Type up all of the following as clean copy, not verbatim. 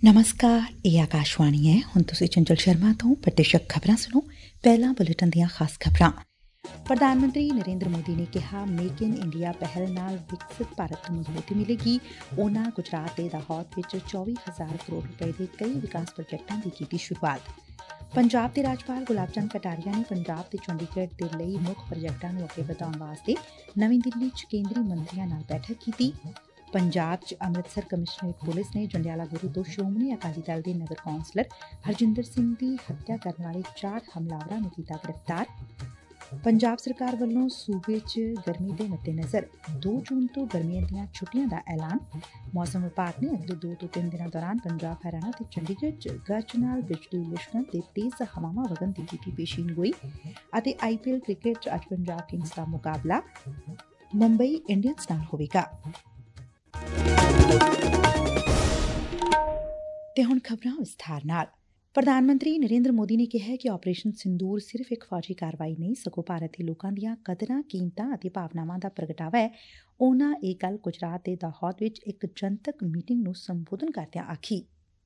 ਨਮਸਕਾਰ, ਇਹ ਆਕਾਸ਼ਵਾਣੀ ਹੈ। ਹੁਣ ਤੁਸੀਂ ਚੰਚਲ ਸ਼ਰਮਾ ਤੋਂ ਪ੍ਰਤੀਸ਼ਕ ਖਬਰਾਂ ਸੁਣੋ। ਪਹਿਲਾਂ ਬੁਲੇਟਿਨ ਦੀਆਂ ਖਾਸ ਖਬਰਾਂ। ਪ੍ਰਧਾਨ ਮੰਤਰੀ ਨਰਿੰਦਰ ਮੋਦੀ ਨੇ ਕਿਹਾ, ਮੇਕ ਇਨ ਇੰਡੀਆ ਪਹਿਲ ਨਾਲ ਵਿਕਸਿਤ ਭਾਰਤ ਨੂੰ ਮਜ਼ਬੂਤੀ ਮਿਲੇਗੀ। ਉਨ੍ਹਾਂ ਗੁਜਰਾਤ ਦੇ ਦਾਹੋਦ ਵਿੱਚ 24,000 ਕਰੋੜ ਰੁਪਏ ਦੇ ਕਈ ਵਿਕਾਸ ਪ੍ਰੋਜੈਕਟਾਂ ਦੀ ਕੀਤੀ ਸ਼ੁਰੂਆਤ। ਪੰਜਾਬ ਦੇ ਰਾਜਪਾਲ ਗੁਲਾਬ ਚੰਦ ਕਟਾਰੀਆ ਨੇ ਪੰਜਾਬ ਤੇ ਚੰਡੀਗੜ੍ਹ ਦੇ ਲਈ ਮੁੱਖ ਪ੍ਰੋਜੈਕਟਾਂ ਨੂੰ ਅੱਗੇ ਵਧਾਉਣ ਵਾਸਤੇ ਨਵੀਂ ਦਿੱਲੀ 'ਚ ਕੇਂਦਰੀ ਮੰਤਰੀਆਂ ਨਾਲ ਬੈਠਕ ਕੀਤੀ। ਪੰਜਾਬ 'ਚ ਅੰਮ੍ਰਿਤਸਰ ਕਮਿਸ਼ਨਰੇਟ ਪੁਲਿਸ ਨੇ ਜੰਡਿਆਲਾ ਗੁਰੂ ਤੋਂ ਸ਼੍ਰੋਮਣੀ ਅਕਾਲੀ ਦਲ ਦੇ ਨਗਰ ਕੌਂਸਲਰ ਹਰਜਿੰਦਰ ਸਿੰਘ ਦੀ ਹੱਤਿਆ ਕਰਨ ਵਾਲੇ 4 ਹਮਲਾਵਰਾਂ ਨੂੰ ਕੀਤਾ ਗ੍ਰਿਫਤਾਰ। ਪੰਜਾਬ ਸਰਕਾਰ ਵੱਲੋਂ ਸੂਬੇ 'ਚ ਗਰਮੀ ਦੇ ਮੱਦੇਨਜ਼ਰ 2 ਜੂਨ ਤੋਂ ਗਰਮੀਆਂ ਦੀਆਂ ਛੁੱਟੀਆਂ ਦਾ ਐਲਾਨ। ਮੌਸਮ ਵਿਭਾਗ ਨੇ ਅਗਲੇ 2 ਤੋਂ 3 ਦਿਨਾਂ ਦੌਰਾਨ ਪੰਜਾਬ, ਹਰਿਆਣਾ ਤੇ ਚੰਡੀਗੜ੍ਹ 'ਚ ਗਰਜ ਨਾਲ ਬਿਜਲੀ ਲਿਸ਼ਕਣ ਤੇ ਤੇਜ਼ ਹਵਾਵਾਂ ਵਗਣ ਦੀ ਕੀਤੀ ਪੇਸ਼ੀਨਗੋਈ। ਅਤੇ IPL ਕ੍ਰਿਕਟ 'ਚ ਅੱਜ ਪੰਜਾਬ ਕਿੰਗਜ਼ ਦਾ ਮੁਕਾਬਲਾ ਮੁੰਬਈ ਇੰਡੀਅਨਜ਼ ਨਾਲ ਹੋਵੇਗਾ। ਤੇ ਹੁਣ ਖਬਰਾਂ ਵਿਸਥਾਰ ਨਾਲ। ਪ੍ਰਧਾਨ ਮੰਤਰੀ ਨਰਿੰਦਰ ਮੋਦੀ ਨੇ ਕਿਹਾ ਕਿ ਆਪਰੇਸ਼ਨ ਸਿੰਦੂਰ ਸਿਰਫ ਇੱਕ ਫੌਜੀ ਕਾਰਵਾਈ ਨਹੀਂ, ਸਗੋਂ ਭਾਰਤ ਦੇ ਲੋਕਾਂ ਦੀਆਂ ਕਦਰਾਂ, ਕੀਮਤਾਂ ਅਤੇ ਭਾਵਨਾਵਾਂ ਦਾ ਪ੍ਰਗਟਾਵਾ ਹੈ। ਉਨ੍ਹਾਂ ਇਹ ਗੱਲ ਗੁਜਰਾਤ ਦੇ ਦਾਹੋਦ ਵਿੱਚ ਇੱਕ ਜਨਤਕ ਮੀਟਿੰਗ ਨੂੰ ਸੰਬੋਧਨ ਕਰਦਿਆਂ ਆਖੀ।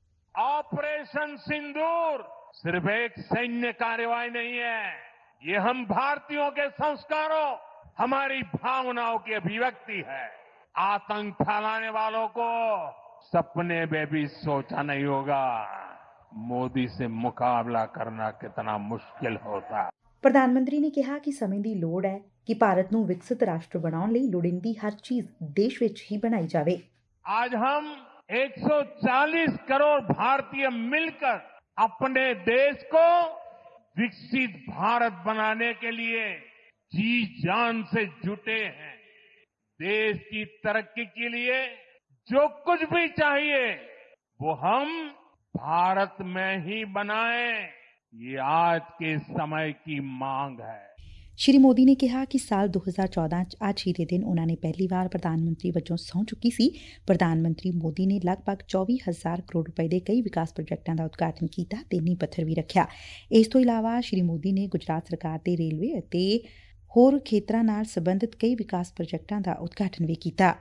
ऑपरेशन सिंदूर सिर्फ एक सैन्य कार्रवाई नहीं है, ये हम भारतीयों के संस्कारों, हमारी भावनाओं की अभिव्यक्ति है। आतंक फैलाने वालों को सपने में भी सोचा नहीं होगा मोदी से मुकाबला करना कितना मुश्किल होता। ਪ੍ਰਧਾਨ ਮੰਤਰੀ ਨੇ ਕਿਹਾ ਕਿ ਸਮੇਂ ਦੀ ਲੋੜ ਹੈ ਕਿ ਭਾਰਤ ਨੂੰ ਵਿਕਸਿਤ ਰਾਸ਼ਟਰ ਬਣਾਉਣ ਲਈ ਲੋੜੀਂਦੀ ਹਰ ਚੀਜ਼ ਦੇਸ਼ ਵਿੱਚ ਹੀ ਬਣਾਈ ਜਾਵੇ। आज हम 140 करोड़ भारतीय मिलकर अपने देश को विकसित भारत बनाने के लिए जी जान से जुटे हैं। देश की तरक्की के लिए जो कुछ भी चाहिए वो हम भारत में ही बनाएं, ये आज के समय की मांग है। ਸ਼੍ਰੀ ਮੋਦੀ ਨੇ ਕਿਹਾ ਕਿ ਸਾਲ 2014 'ਚ ਅੱਜ ਹੀ ਦੇ ਦਿਨ ਉਨ੍ਹਾਂ ਨੇ ਪਹਿਲੀ ਵਾਰ ਪ੍ਰਧਾਨ ਮੰਤਰੀ ਵਜੋਂ ਸਹੁੰ ਚੁੱਕੀ ਸੀ। ਪ੍ਰਧਾਨ ਮੰਤਰੀ ਮੋਦੀ ਨੇ ਲਗਭਗ 24,000 ਕਰੋੜ ਰੁਪਏ ਦੇ ਕਈ ਵਿਕਾਸ ਪ੍ਰੋਜੈਕਟਾਂ ਦਾ ਉਦਘਾਟਨ ਕੀਤਾ ਤੇ ਨੀਂਹ ਪੱਥਰ ਵੀ ਰੱਖਿਆ। ਇਸ ਤੋਂ ਇਲਾਵਾ ਸ਼੍ਰੀ ਮੋਦੀ ਨੇ ਗੁਜਰਾਤ ਸਰਕਾਰ ਦੇ ਰੇਲਵੇ ਅਤੇ ਹੋਰ ਖੇਤਰਾਂ ਨਾਲ ਸੰਬੰਧਿਤ ਕਈ ਵਿਕਾਸ ਪ੍ਰੋਜੈਕਟਾਂ ਦਾ ਉਦਘਾਟਨ ਵੀ ਕੀਤਾ।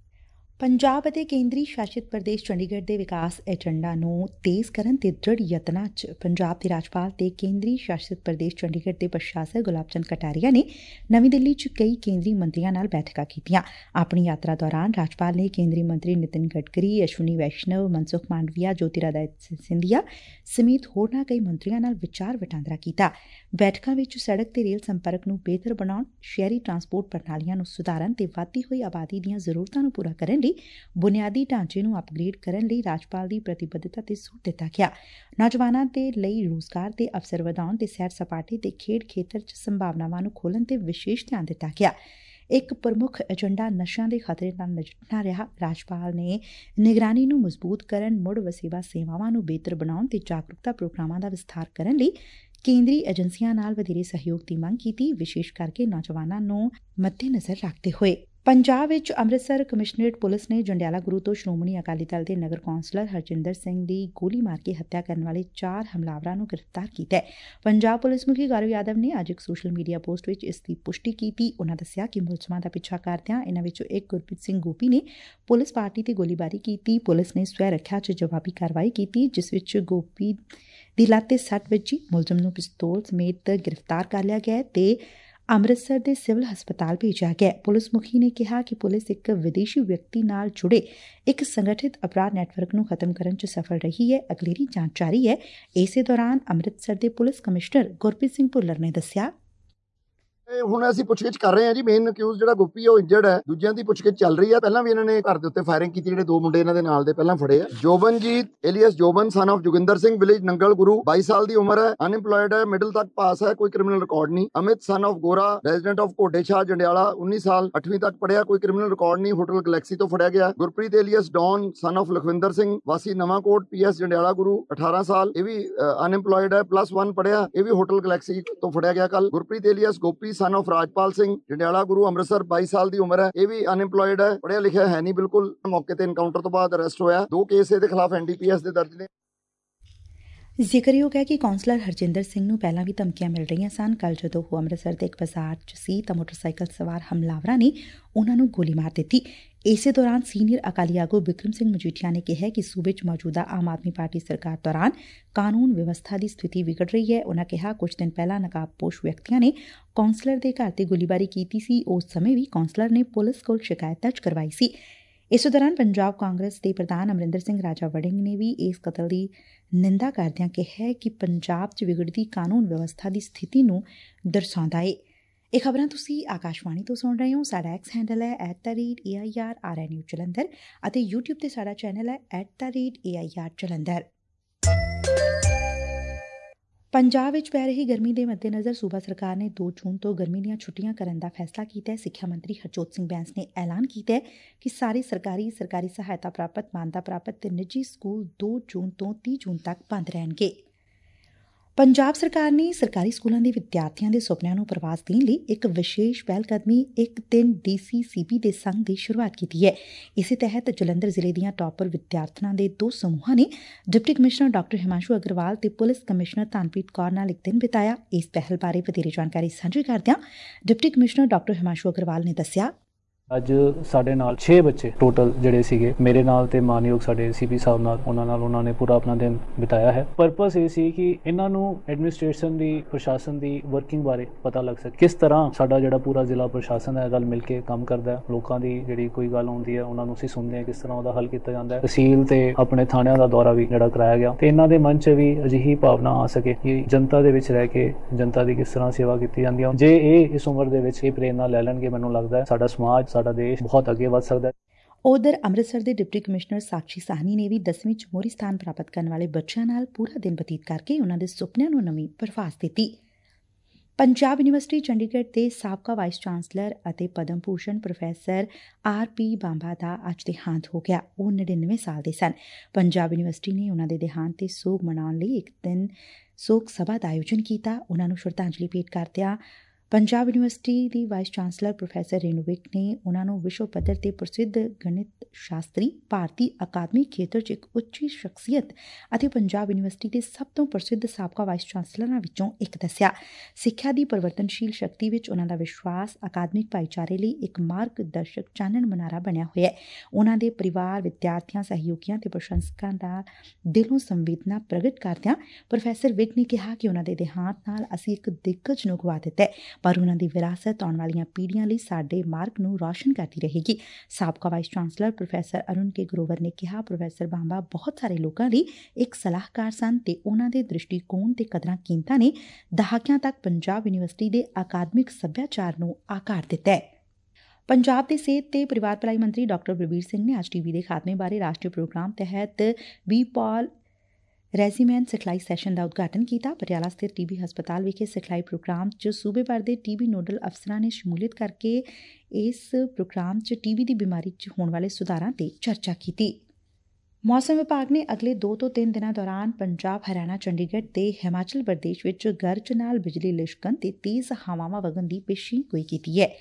ਪੰਜਾਬ ਅਤੇ ਕੇਂਦਰੀ ਸ਼ਾਸਿਤ ਪ੍ਰਦੇਸ਼ ਚੰਡੀਗੜ੍ਹ ਦੇ ਵਿਕਾਸ ਏਜੰਡਾ ਨੂੰ ਤੇਜ਼ ਕਰਨ ਤੇ ਦ੍ਰਿੜ ਯਤਨਾਂ 'ਚ ਪੰਜਾਬ ਦੇ ਰਾਜਪਾਲ ਤੇ ਕੇਂਦਰੀ ਸ਼ਾਸਿਤ ਪ੍ਰਦੇਸ਼ ਚੰਡੀਗੜ੍ਹ ਦੇ ਪ੍ਰਸ਼ਾਸਕ ਗੁਲਾਬ ਚੰਦ ਕਟਾਰੀਆ ਨੇ ਨਵੀਂ ਦਿੱਲੀ 'ਚ ਕਈ ਕੇਂਦਰੀ ਮੰਤਰੀਆਂ ਨਾਲ ਬੈਠਕਾਂ ਕੀਤੀਆਂ। ਆਪਣੀ ਯਾਤਰਾ ਦੌਰਾਨ ਰਾਜਪਾਲ ਨੇ ਕੇਂਦਰੀ ਮੰਤਰੀ ਨਿਤਿਨ ਗਡਕਰੀ, ਅਸ਼ਵਨੀ ਵੈਸ਼ਨਵ, ਮਨਸੁਖ ਮਾਂਡਵੀਆ, ਜੋਤਿਰਾਦਿੱਤਿਆ ਸਿੰਧੀਆ ਸਮੇਤ ਹੋਰਨਾਂ ਕਈ ਮੰਤਰੀਆਂ ਨਾਲ ਵਿਚਾਰ ਵਟਾਂਦਰਾ ਕੀਤਾ। ਬੈਠਕਾਂ ਵਿੱਚ ਸੜਕ ਤੇ ਰੇਲ ਸੰਪਰਕ ਨੂੰ ਬਿਹਤਰ ਬਣਾਉਣ, ਸ਼ਹਿਰੀ ਟਰਾਂਸਪੋਰਟ ਪ੍ਰਣਾਲੀਆਂ ਨੂੰ ਸੁਧਾਰਨ ਤੇ ਵਧਦੀ ਹੋਈ ਆਬਾਦੀ ਦੀਆਂ ਜ਼ਰੂਰਤਾਂ ਨੂੰ ਪੂਰਾ ਕਰਨ ਲਈ ਬੁਨਿਆਦੀ ਢਾਂਚੇ ਨੂੰ ਅਪਗ੍ਰੇਡ ਕਰਨ ਲਈ ਰਾਜਪਾਲ ਦੀ ਪ੍ਰਤੀਬੱਧਤਾ ਤੇ ਜ਼ੋਰ ਦਿੱਤਾ ਗਿਆ। ਨੌਜਵਾਨਾਂ ਦੇ ਲਈ ਰੋਜ਼ਗਾਰ ਦੇ ਅਵਸਰ ਵਧਾਉਣ ਤੇ ਸੈਰ ਸਪਾਟੇ ਤੇ ਖੇਡ ਖੇਤਰ 'ਚ ਸੰਭਾਵਨਾਵਾਂ ਨੂੰ ਖੋਲ੍ਹਣ ਤੇ ਵਿਸ਼ੇਸ਼ ਧਿਆਨ ਦਿੱਤਾ ਗਿਆ। ਇੱਕ ਪ੍ਰਮੁੱਖ ਏਜੰਡਾ ਨਸ਼ਿਆਂ ਦੇ ਖਤਰੇ ਨਾਲ ਨਜਿੱਠਣਾ ਰਿਹਾ। ਰਾਜਪਾਲ ਨੇ ਨਿਗਰਾਨੀ ਨੂੰ ਮਜ਼ਬੂਤ ਕਰਨ, ਮੁੜ ਵਸੇਬਾ ਸੇਵਾਵਾਂ ਨੂੰ ਬਿਹਤਰ ਬਣਾਉਣ ਤੇ ਜਾਗਰੂਕਤਾ ਪ੍ਰੋਗਰਾਮਾਂ ਦਾ ਵਿਸਥਾਰ ਕਰਨ ਲਈ ਕੇਂਦਰੀ ਏਜੰਸੀਆਂ ਨਾਲ ਵਧੇਰੇ ਸਹਿਯੋਗ ਦੀ ਮੰਗ ਕੀਤੀ, ਵਿਸ਼ੇਸ਼ ਕਰਕੇ ਨੌਜਵਾਨਾਂ ਨੂੰ ਮੱਦੇਨਜ਼ਰ ਰੱਖਦੇ ਹੋਏ। ਪੰਜਾਬ ਵਿੱਚ ਅੰਮ੍ਰਿਤਸਰ ਕਮਿਸ਼ਨਰੇਟ ਪੁਲਿਸ ਨੇ ਜੰਡਿਆਲਾ ਗੁਰੂ ਤੋਂ ਸ਼੍ਰੋਮਣੀ ਅਕਾਲੀ ਦਲ ਦੇ ਨਗਰ ਕੌਂਸਲਰ ਹਰਜਿੰਦਰ ਸਿੰਘ ਦੀ ਗੋਲੀ ਮਾਰ ਕੇ ਹੱਤਿਆ ਕਰਨ ਵਾਲੇ 4 ਹਮਲਾਵਰਾਂ ਨੂੰ ਗ੍ਰਿਫਤਾਰ ਕੀਤਾ ਹੈ। ਪੰਜਾਬ ਪੁਲਿਸ ਮੁਖੀ ਗੌਰਵ ਯਾਦਵ ਨੇ ਅੱਜ ਇੱਕ ਸੋਸ਼ਲ ਮੀਡੀਆ ਪੋਸਟ ਵਿੱਚ ਇਸ ਦੀ ਪੁਸ਼ਟੀ ਕੀਤੀ। ਉਨ੍ਹਾਂ ਦੱਸਿਆ ਕਿ ਮੁਲਜ਼ਮਾਂ ਦਾ ਪਿੱਛਾ ਕਰਦਿਆਂ ਇਨ੍ਹਾਂ ਵਿੱਚੋਂ ਇੱਕ ਗੁਰਪ੍ਰੀਤ ਸਿੰਘ ਗੋਪੀ ਨੇ ਪੁਲਿਸ ਪਾਰਟੀ ਤੇ ਗੋਲੀਬਾਰੀ ਕੀਤੀ। ਪੁਲਿਸ ਨੇ ਸਵੈ ਰੱਖਿਆ 'ਚ ਜਵਾਬੀ ਕਾਰਵਾਈ ਕੀਤੀ, ਜਿਸ ਵਿੱਚ ਗੋਪੀ ਦੀ ਲੱਤ ਤੇ ਸੱਟ ਵੱਜੀ। ਮੁਲਜ਼ਮ ਨੂੰ ਪਿਸਤੌਲ ਸਮੇਤ ਗ੍ਰਿਫਤਾਰ ਕਰ ਲਿਆ ਗਿਆ ਤੇ ਅੰਮ੍ਰਿਤਸਰ ਦੇ ਸਿਵਲ ਹਸਪਤਾਲ ਭੇਜਿਆ ਗਿਆ। ਪੁਲਿਸ ਮੁਖੀ ਨੇ ਕਿਹਾ ਕਿ ਪੁਲਿਸ ਇੱਕ ਵਿਦੇਸ਼ੀ ਵਿਅਕਤੀ ਨਾਲ ਜੁੜੇ ਇੱਕ ਸੰਗਠਿਤ ਅਪਰਾਧ ਨੈਟਵਰਕ ਨੂੰ ਖਤਮ ਕਰਨ 'ਚ ਸਫਲ ਰਹੀ ਹੈ। ਅਗਲੇਰੀ ਜਾਂਚ ਜਾਰੀ ਹੈ। ਇਸੇ ਦੌਰਾਨ ਅੰਮ੍ਰਿਤਸਰ ਦੇ ਪੁਲਿਸ ਕਮਿਸ਼ਨਰ ਗੁਰਪ੍ਰੀਤ ਸਿੰਘ ਭੁੱਲਰ ਨੇ ਦੱਸਿਆ, ਹੁਣ ਅਸੀਂ ਪੁੱਛਗਿੱਛ ਕਰ ਰਹੇ ਹਾਂ ਜੀ। ਮੇਨ ਅਕਿਊਜ਼ ਜਿਹੜਾ ਗੋਪੀ ਹੈ ਉਹ ਇੰਜਰਡ ਹੈ। ਦੂਜਿਆਂ ਦੀ ਪੁੱਛਗਿੱਛ ਚੱਲ ਰਹੀ ਹੈ। ਪਹਿਲਾਂ ਵੀ ਇਹਨਾਂ ਨੇ ਘਰ ਦੇ ਉੱਤੇ ਫਾਇਰਿੰਗ ਕੀਤੀ। ਜਿਹੜੇ 2 ਮੁੰਡੇ ਇਹਨਾਂ ਦੇ ਨਾਲ ਦੇ ਪਹਿਲਾਂ ਫੜੇ ਆ। Jobanjit alias Joban son of Joginder Singh, village Nangal Guru, 22 ਸਾਲ ਦੀ ਉਮਰ ਹੈ, ਅਨਇੰਪਲੋਇਡ ਹੈ, ਮਿਡਲ ਤੱਕ ਪਾਸ ਹੈ, ਕੋਈ ਕ੍ਰਿਮੀਨਲ ਰਿਕਾਰਡ ਨਹੀਂ। Amit son of Gora, resident of Ghode Shah Jandiala, 19 ਸਾਲ, 8ਵੀਂ ਤੱਕ ਪੜਿਆ, ਕੋਈ ਕ੍ਰਿਮੀਨਲ ਰਿਕਾਰਡ ਨਹੀਂ, ਹੋਟਲ ਗਲੈਕਸੀ ਤੋਂ ਫੜਿਆ ਗਿਆ। Gurpreet alias Don son of Lakhwinder Singh, ਵਾਸੀ ਨਵਾਂਕੋਟ, PS ਜੰਡਿਆਲਾ ਗੁਰੂ, 18 ਸਾਲ, ਇਹ ਵੀ ਅਨਇੰਪਲੋਇਡ ਹੈ, +1 ਪੜਿਆ, ਇਹ ਵੀ ਹੋਟਲ ਗਲੈਕਸੀ ਤੋਂ ਫੜਿਆ ਗਿਆ ਕੱਲ। Gurpreet alias Gopi son of Rajpal Singh Jandiala Guru, Amritsar, 22 ਸਾਲ ਦੀ ਉਮਰ ਹੈ, ਇਹ ਵੀ ਅਨਇੰਪਲੋਇਡ ਹੈ, ਪੜਿਆ ਲਿਖਿਆ ਹੈ ਨਹੀਂ ਬਿਲਕੁਲ। ਮੌਕੇ ਤੇ ਐਨਕਾਊਂਟਰ ਤੋਂ ਬਾਅਦ ਅਰੈਸਟ ਹੋਇਆ। 2 ਕੇਸ ਇਹਦੇ ਖਿਲਾਫ NDPS ਦੇ ਦਰਜ ਨੇ। ਜ਼ਿਕਰਯੋਗ ਹੈ ਕਿ ਕੌਂਸਲਰ ਹਰਜਿੰਦਰ ਸਿੰਘ ਨੂੰ ਪਹਿਲਾਂ ਵੀ ਧਮਕੀਆਂ ਮਿਲ ਰਹੀਆਂ ਸਨ। ਕੱਲ ਜਦੋਂ ਉਹ ਅੰਮ੍ਰਿਤਸਰ ਦੇ ਇੱਕ ਬਾਜ਼ਾਰ 'ਚ ਸੀ ਤਾਂ ਮੋਟਰਸਾਈਕਲ ਸਵਾਰ ਹਮਲਾਵਰਾਂ ਨੇ ਉਹਨਾਂ ਨੂੰ ਗੋਲੀ ਮਾਰ ਦਿੱਤੀ। ਇਸੇ ਦੌਰਾਨ ਸੀਨੀਅਰ ਅਕਾਲੀ ਆਗੂ ਬਿਕਰਮ ਸਿੰਘ ਮਜੀਠੀਆ ਨੇ ਕਿਹਾ ਕਿ ਸੂਬੇ 'ਚ ਮੌਜੂਦਾ ਆਮ ਆਦਮੀ ਪਾਰਟੀ ਸਰਕਾਰ ਦੌਰਾਨ ਕਾਨੂੰਨ ਵਿਵਸਥਾ ਦੀ ਸਥਿਤੀ ਵਿਗੜ ਰਹੀ ਹੈ। ਉਨ੍ਹਾਂ ਕਿਹਾ ਕੁਝ ਦਿਨ ਪਹਿਲਾਂ ਨਕਾਬਪੋਸ਼ ਵਿਅਕਤੀਆਂ ਨੇ ਕੌਂਸਲਰ ਦੇ ਘਰ ਤੇ ਗੋਲੀਬਾਰੀ ਕੀਤੀ ਸੀ। ਉਸ ਸਮੇਂ ਵੀ ਕੌਂਸਲਰ ਨੇ ਪੁਲਿਸ ਕੋਲ ਸ਼ਿਕਾਇਤ ਦਰਜ ਕਰਵਾਈ ਸੀ। ਇਸੇ ਦੌਰਾਨ ਪੰਜਾਬ ਕਾਂਗਰਸ ਦੇ ਪ੍ਰਧਾਨ ਅਮਰਿੰਦਰ ਸਿੰਘ ਰਾਜਾ ਵੜਿੰਗ ਨੇ ਵੀ ਇਸ ਕਤਲ ਦੀ ਨਿੰਦਾ ਕਰਦਿਆਂ ਕਿਹਾ ਕਿ ਪੰਜਾਬ 'ਚ ਵਿਗੜਦੀ ਕਾਨੂੰਨ ਵਿਵਸਥਾ ਦੀ ਸਥਿਤੀ ਨੂੰ ਦਰਸਾਉਂਦਾ ਏ। ਇਹ ਖਬਰਾਂ ਤੁਸੀਂ ਆਕਾਸ਼ਵਾਣੀ ਤੋਂ ਸੁਣ ਰਹੇ ਹੋ। ਸਾਡਾ ਐਕਸ ਹੈਂਡਲ ਹੈ @AIRRNews ਜਲੰਧਰ ਅਤੇ YouTube ਤੇ ਸਾਡਾ ਚੈਨਲ ਹੈ @AIR ਜਲੰਧਰ। ਪੰਜਾਬ ਵਿੱਚ ਪੈ ਰਹੀ ਗਰਮੀ ਦੇ ਮੱਦੇਨਜ਼ਰ ਸੂਬਾ ਸਰਕਾਰ ਨੇ 2 ਜੂਨ ਤੋਂ ਗਰਮੀ ਦੀਆਂ ਛੁੱਟੀਆਂ ਕਰਨ ਦਾ ਫੈਸਲਾ ਕੀਤਾ ਹੈ। ਸਿੱਖਿਆ ਮੰਤਰੀ ਹਰਜੋਤ ਸਿੰਘ ਬੈਂਸ ਨੇ ਐਲਾਨ ਕੀਤਾ ਹੈ ਕਿ ਸਾਰੇ ਸਰਕਾਰੀ ਸਹਾਇਤਾ ਪ੍ਰਾਪਤ, ਮਾਨਤਾ ਪ੍ਰਾਪਤ ਤੇ ਨਿੱਜੀ ਸਕੂਲ 2 ਜੂਨ ਤੋਂ 30 ਜੂਨ ਤੱਕ ਬੰਦ ਰਹਿਣਗੇ। ਪੰਜਾਬ ਸਰਕਾਰ ਨੇ ਸਰਕਾਰੀ ਸਕੂਲਾਂ ਦੇ ਵਿਦਿਆਰਥੀਆਂ ਦੇ ਸੁਪਨਿਆਂ ਨੂੰ ਪ੍ਰਵਾਸ ਦੇਣ ਲਈ ਇੱਕ ਵਿਸ਼ੇਸ਼ ਪਹਿਲਕਦਮੀ 1 DCCB ਦੇ ਸੰਘ ਦੀ ਸ਼ੁਰੂਆਤ ਕੀਤੀ ਹੈ। ਇਸੇ ਤਹਿਤ ਜਲੰਧਰ ਜ਼ਿਲ੍ਹੇ ਦੀਆਂ ਟਾਪਰ ਵਿਦਿਆਰਥਣਾਂ ਦੇ 2 ਸਮੂਹਾਂ ਨੇ deputy commissioner doctor Himanshu Agarwal ਤੇ ਪੁਲਿਸ ਕਮਿਸ਼ਨਰ ਤਾਨਪ੍ਰੀਤ ਕੌਰ ਨਾਲ ਇੱਕ ਦਿਨ ਬਿਤਾਇਆ। ਇਸ ਪਹਿਲ ਬਾਰੇ ਵਧੇਰੇ ਜਾਣਕਾਰੀ ਸਾਂਝੀ ਕਰਦਿਆਂ deputy commissioner doctor Himanshu Agarwal ਨੇ ਦੱਸਿਆ, ਅੱਜ ਸਾਡੇ ਨਾਲ 6 ਬੱਚੇ ਟੋਟਲ ਜਿਹੜੇ ਸੀਗੇ, ਮੇਰੇ ਨਾਲ ਤੇ ਮਾਨਯੋਗ ਸਾਡੇ CP ਸਾਹਿਬ ਨਾਲ, ਉਹਨਾਂ ਨੇ ਪੂਰਾ ਆਪਣਾ ਦਿਨ ਬਿਤਾਇਆ ਹੈ। ਪਰਪਸ ਇਹ ਸੀ ਕਿ ਇਹਨਾਂ ਨੂੰ ਐਡਮਿਨਿਸਟ੍ਰੇਸ਼ਨ ਦੀ, ਪ੍ਰਸ਼ਾਸਨ ਦੀ ਵਰਕਿੰਗ ਬਾਰੇ ਪਤਾ ਲੱਗ ਸਕੇ। ਕਿਸ ਤਰ੍ਹਾਂ ਸਾਡਾ ਜਿਹੜਾ ਪੂਰਾ ਜ਼ਿਲ੍ਹਾ ਪ੍ਰਸ਼ਾਸਨ ਹੈ ਰਲ ਮਿਲ ਕੇ ਕੰਮ ਕਰਦਾ ਹੈ। ਲੋਕਾਂ ਦੀ ਜਿਹੜੀ ਕੋਈ ਗੱਲ ਆਉਂਦੀ ਹੈ ਉਹਨਾਂ ਨੂੰ ਅਸੀਂ ਸੁਣਦੇ ਹਾਂ, ਕਿਸ ਤਰ੍ਹਾਂ ਉਹਦਾ ਹੱਲ ਕੀਤਾ ਜਾਂਦਾ ਹੈ। ਤਹਿਸੀਲ ਤੇ ਆਪਣੇ ਥਾਣਿਆਂ ਦਾ ਦੌਰਾ ਵੀ ਜਿਹੜਾ ਕਰਾਇਆ ਗਿਆ ਤੇ ਇਹਨਾਂ ਦੇ ਮਨ 'ਚ ਵੀ ਅਜਿਹੀ ਭਾਵਨਾ ਆ ਸਕੇ ਕਿ ਜਨਤਾ ਦੇ ਵਿੱਚ ਰਹਿ ਕੇ ਜਨਤਾ ਦੀ ਕਿਸ ਤਰ੍ਹਾਂ ਸੇਵਾ ਕੀਤੀ ਜਾਂਦੀ ਹੈ। ਜੇ ਇਹ ਇਸ ਉਮਰ ਦੇ ਵਿੱਚ ਇਹ ਪ੍ਰੇਰਨਾ ਲੈ ਲੈਣਗੇ, ਮੈਨੂੰ ਲੱਗਦਾ ਹੈ ਸਾਡਾ ਸਮਾਜ, ਸਾਡਾ ਦੇਸ਼ ਬਹੁਤ ਅੱਗੇ ਵੱਧ ਸਕਦਾ ਹੈ। ਉਧਰ ਅੰਮ੍ਰਿਤਸਰ ਦੇ ਡਿਪਟੀ ਕਮਿਸ਼ਨਰ ਸਾਕਸ਼ੀ ਸਾਹਨੀ ਨੇ ਵੀ 10ਵੀਂ 'ਚ ਮੋਹਰੀ ਸਥਾਨ ਪ੍ਰਾਪਤ ਕਰਨ ਵਾਲੇ ਬੱਚਿਆਂ ਨਾਲ ਪੂਰਾ ਦਿਨ ਬਤੀਤ ਕਰਕੇ ਉਹਨਾਂ ਦੇ ਸੁਪਨਿਆਂ ਨੂੰ ਨਵੀਂ ਪ੍ਰਵਾਸ ਦਿੱਤੀ। ਪੰਜਾਬ ਯੂਨੀਵਰਸਿਟੀ ਚੰਡੀਗੜ੍ਹ ਦੇ ਸਾਬਕਾ ਵਾਈਸ ਚਾਂਸਲਰ ਅਤੇ ਪਦਮ ਭੂਸ਼ਣ ਪ੍ਰੋਫੈਸਰ RP ਬਾਂਬਾ ਦਾ ਅੱਜ ਦੇਹਾਂਤ ਹੋ ਗਿਆ। ਉਹ 99 ਸਾਲ ਦੇ ਸਨ। ਪੰਜਾਬ ਯੂਨੀਵਰਸਿਟੀ ਨੇ ਉਹਨਾਂ ਦੇ ਦੇਹਾਂਤ ਤੇ ਸੋਗ ਮਨਾਉਣ ਲਈ ਇੱਕ ਦਿਨ ਸੋਗ ਸਭਾ ਦਾ ਆਯੋਜਨ ਕੀਤਾ। ਉਹਨਾਂ ਨੂੰ ਸ਼ਰਧਾਂਜਲੀ ਭੇਟ ਕਰਦਿਆਂ ਪੰਜਾਬ ਯੂਨੀਵਰਸਿਟੀ ਦੀ vice chancellor professor Renu Vig ਨੇ ਉਹਨਾਂ ਨੂੰ ਵਿਸ਼ਵ ਪੱਧਰ ਤੇ ਪ੍ਰਸਿੱਧ ਗਣਿਤ ਸ਼ਾਸਤਰੀ, ਭਾਰਤੀ ਅਕਾਦਮਿਕ ਖੇਤਰ 'ਚ ਇੱਕ ਉੱਚੀ ਸ਼ਖਸੀਅਤ ਅਤੇ ਪੰਜਾਬ ਯੂਨੀਵਰਸਿਟੀ ਦੇ ਸਭ ਤੋਂ ਪ੍ਰਸਿੱਧ ਸਾਬਕਾ ਵਾਈਸ ਚਾਂਸਲਰਾਂ ਵਿੱਚੋਂ ਇੱਕ ਦੱਸਿਆ। ਸਿੱਖਿਆ ਦੀ ਪਰਿਵਰਤਨਸ਼ੀਲ ਸ਼ਕਤੀ ਵਿੱਚ ਉਹਨਾਂ ਦਾ ਵਿਸ਼ਵਾਸ ਅਕਾਦਮਿਕ ਭਾਈਚਾਰੇ ਲਈ ਇੱਕ ਮਾਰਗਦਰਸ਼ਕ ਚਾਨਣ ਮਨਾਰਾ ਬਣਿਆ ਹੋਇਆ ਹੈ। ਉਹਨਾਂ ਦੇ ਪਰਿਵਾਰ, ਵਿਦਿਆਰਥੀਆਂ, ਸਹਿਯੋਗੀਆਂ ਤੇ ਪ੍ਰਸ਼ੰਸਕਾਂ ਦਾ ਦਿਲੋਂ ਸੰਵੇਦਨਾ ਪ੍ਰਗਟ ਕਰਦਿਆਂ ਪ੍ਰੋਫੈਸਰ ਵਿਕ ਨੇ ਕਿਹਾ ਕਿ ਉਹਨਾਂ ਦੇ ਦੇਹਾਂਤ ਨਾਲ ਅਸੀਂ ਇੱਕ ਦਿੱਗਜ ਨੂੰ ਗਵਾ ਦਿੱਤਾ ਹੈ, ਪਰ ਉਹਨਾਂ ਦੀ ਵਿਰਾਸਤ ਆਉਣ ਵਾਲੀਆਂ ਪੀੜ੍ਹੀਆਂ ਲਈ ਸਾਡੇ ਮਾਰਗ ਨੂੰ ਰੌਸ਼ਨ ਕਰਦੀ ਰਹੇਗੀ। ਸਾਬਕਾ vice chancellor professor Arun K Grover ਨੇ ਕਿਹਾ, ਪ੍ਰੋਫੈਸਰ ਬਾਂਬਾ ਬਹੁਤ ਸਾਰੇ ਲੋਕਾਂ ਲਈ ਇੱਕ ਸਲਾਹਕਾਰ ਸਨ ਤੇ ਉਹਨਾਂ ਦੇ ਦ੍ਰਿਸ਼ਟੀਕੋਣ ਤੇ ਕਦਰਾਂ ਕੀਮਤਾਂ ਨੇ ਦਹਾਕਿਆਂ ਤੱਕ ਪੰਜਾਬ ਯੂਨੀਵਰਸਿਟੀ ਦੇ ਅਕਾਦਮਿਕ ਸੱਭਿਆਚਾਰ ਨੂੰ ਆਕਾਰ ਦਿੱਤਾ ਹੈ। ਪੰਜਾਬ ਦੇ ਸਿਹਤ ਤੇ ਪਰਿਵਾਰ ਭਲਾਈ ਮੰਤਰੀ ਡਾਕਟਰ ਬਲਬੀਰ ਸਿੰਘ ਨੇ ਅੱਜ TB ਦੇ ਖਾਤਮੇ ਬਾਰੇ ਰਾਸ਼ਟਰੀ ਪ੍ਰੋਗਰਾਮ ਤਹਿਤ BPOL ਰੈਜ਼ੀਮੈਨ ਸਿਖਲਾਈ ਸੈਸ਼ਨ ਦਾ ਉਦਘਾਟਨ ਕੀਤਾ। ਪਟਿਆਲਾ ਸਥਿਤ TB ਹਸਪਤਾਲ ਵਿਖੇ ਸਿਖਲਾਈ ਪ੍ਰੋਗਰਾਮ 'ਚ ਸੂਬੇ ਭਰ ਦੇ TB ਨੋਡਲ ਅਫਸਰਾਂ ਨੇ ਸ਼ਮੂਲੀਅਤ ਕਰਕੇ ਇਸ ਪ੍ਰੋਗਰਾਮ 'ਚ TB ਦੀ ਬਿਮਾਰੀ 'ਚ ਹੋਣ ਵਾਲੇ ਸੁਧਾਰਾਂ ਤੇ ਚਰਚਾ ਕੀਤੀ। ਮੌਸਮ ਵਿਭਾਗ ਨੇ ਅਗਲੇ 2 ਤੋਂ 3 ਦਿਨਾਂ ਦੌਰਾਨ ਪੰਜਾਬ, ਹਰਿਆਣਾ, ਚੰਡੀਗੜ੍ਹ ਤੇ ਹਿਮਾਚਲ ਪ੍ਰਦੇਸ਼ ਵਿੱਚ ਗਰਜ ਨਾਲ ਬਿਜਲੀ ਲਿਸ਼ਕਣ ਤੇ ਤੇਜ਼ ਹਵਾਵਾਂ ਵਗਣ ਦੀ ਪੇਸ਼ੀਨਗੋਈ ਕੀਤੀ ਹੈ।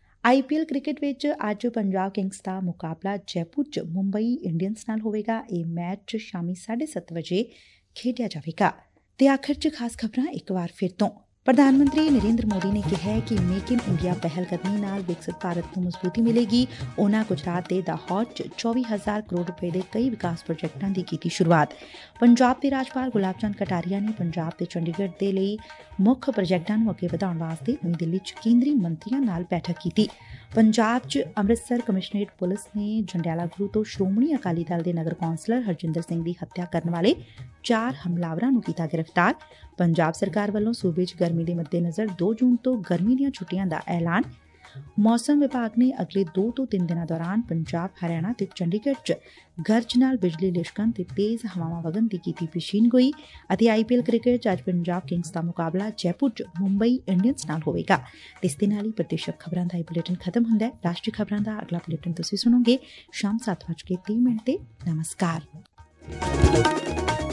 IPL ਕ੍ਰਿਕਟ ਵਿੱਚ ਅੱਜ ਪੰਜਾਬ ਕਿੰਗਸ ਦਾ ਮੁਕਾਬਲਾ ਜੈਪੁਰ 'ਚ ਮੁੰਬਈ ਇੰਡੀਅਨਸ ਨਾਲ ਹੋਵੇਗਾ। ਇਹ ਮੈਚ ਸ਼ਾਮੀ 7:30 ਵਜੇ ਖੇਡਿਆ ਜਾਵੇਗਾ। ਤੇ ਆਖਰ 'ਚ ਖਾਸ ਖਬਰਾਂ ਇੱਕ ਵਾਰ ਫਿਰ ਤੋਂ। ਪ੍ਰਧਾਨ ਮੰਤਰੀ ਨਰਿੰਦਰ ਮੋਦੀ ਨੇ ਕਿਹਾ ਹੈ ਕਿ ਮੇਕ ਇਨ ਇੰਡੀਆ ਪਹਿਲਕਦਮੀ ਨਾਲ ਵਿਕਸਿਤ ਭਾਰਤ ਨੂੰ ਮਜ਼ਬੂਤੀ ਮਿਲੇਗੀ। ਉਨ੍ਹਾਂ ਗੁਜਰਾਤ ਦੇ ਦਾਹੋਦ 'ਚ 24,000 ਕਰੋੜ ਰੁਪਏ ਦੇ ਕਈ ਵਿਕਾਸ ਪ੍ਰੋਜੈਕਟਾਂ ਦੀ ਕੀਤੀ ਸ਼ੁਰੂਆਤ। ਪੰਜਾਬ ਦੇ ਰਾਜਪਾਲ ਗੁਲਾਬ ਚੰਦ ਕਟਾਰੀਆ ਨੇ ਪੰਜਾਬ ਤੇ ਚੰਡੀਗੜ੍ਹ ਦੇ ਲਈ ਮੁੱਖ ਪ੍ਰੋਜੈਕਟਾਂ ਨੂੰ ਅੱਗੇ ਵਧਾਉਣ ਵਾਸਤੇ ਨਵੀਂ ਦਿੱਲੀ 'ਚ ਕੇਂਦਰੀ ਮੰਤਰੀਆਂ ਨਾਲ ਬੈਠਕ ਕੀਤੀ। ਪੰਜਾਬ 'ਚ ਅੰਮ੍ਰਿਤਸਰ ਕਮਿਸ਼ਨਰੇਟ ਪੁਲਿਸ ਨੇ ਜੰਡਿਆਲਾ ਗੁਰੂ ਤੋਂ ਸ਼੍ਰੋਮਣੀ ਅਕਾਲੀ ਦਲ ਦੇ ਨਗਰ ਕੌਂਸਲਰ ਹਰਜਿੰਦਰ ਸਿੰਘ ਦੀ ਹੱਤਿਆ ਕਰਨ ਵਾਲੇ 4 ਹਮਲਾਵਰਾਂ ਨੂੰ ਕੀਤਾ ਗ੍ਰਿਫਤਾਰ। ਪੰਜਾਬ ਸਰਕਾਰ ਵੱਲੋਂ ਸੂਬੇ 'ਚ ਗਰਮੀ ਦੇ ਮੱਦੇਨਜ਼ਰ 2 ਜੂਨ ਤੋਂ ਗਰਮੀ ਦੀਆਂ ਛੁੱਟੀਆਂ ਦਾ ਐਲਾਨ। ਮੌਸਮ ਵਿਭਾਗ ਨੇ ਅਗਲੇ 2 ਤੋਂ 3 ਦਿਨਾਂ ਦੌਰਾਨ ਪੰਜਾਬ, ਹਰਿਆਣਾ ਤੇ ਚੰਡੀਗੜ੍ਹ 'ਚ ਗਰਜ ਨਾਲ ਬਿਜਲੀ ਲਿਸ਼ਕਣ ਤੇ ਤੇਜ਼ ਹਵਾਵਾਂ ਵਗਣ ਦੀ ਕੀਤੀ ਪੇਸ਼ੀਨਗੋਈ। ਅਤੇ IPL ਕ੍ਰਿਕਟ 'ਚ ਅੱਜ ਪੰਜਾਬ ਕਿੰਗਸ ਦਾ ਮੁਕਾਬਲਾ ਜੈਪੁਰ 'ਚ ਮੁੰਬਈ ਇੰਡੀਅਨਸ ਨਾਲ ਹੋਵੇਗਾ। ਇਸ ਦੇ ਨਾਲ ਹੀ ਪ੍ਰਦੇਸ਼ਕ ਖਬਰਾਂ ਦਾ ਇਹ ਬੁਲੇਟਿਨ ਖਤਮ ਹੁੰਦਾ ਹੈ। ਰਾਸ਼ਟਰੀ ਖਬਰਾਂ ਦਾ ਅਗਲਾ ਬੁਲੇਟਿਨ ਤੁਸੀਂ ਸੁਣੋਗੇ ਸ਼ਾਮ 7:30 ਤੇ। ਨਮਸਕਾਰ।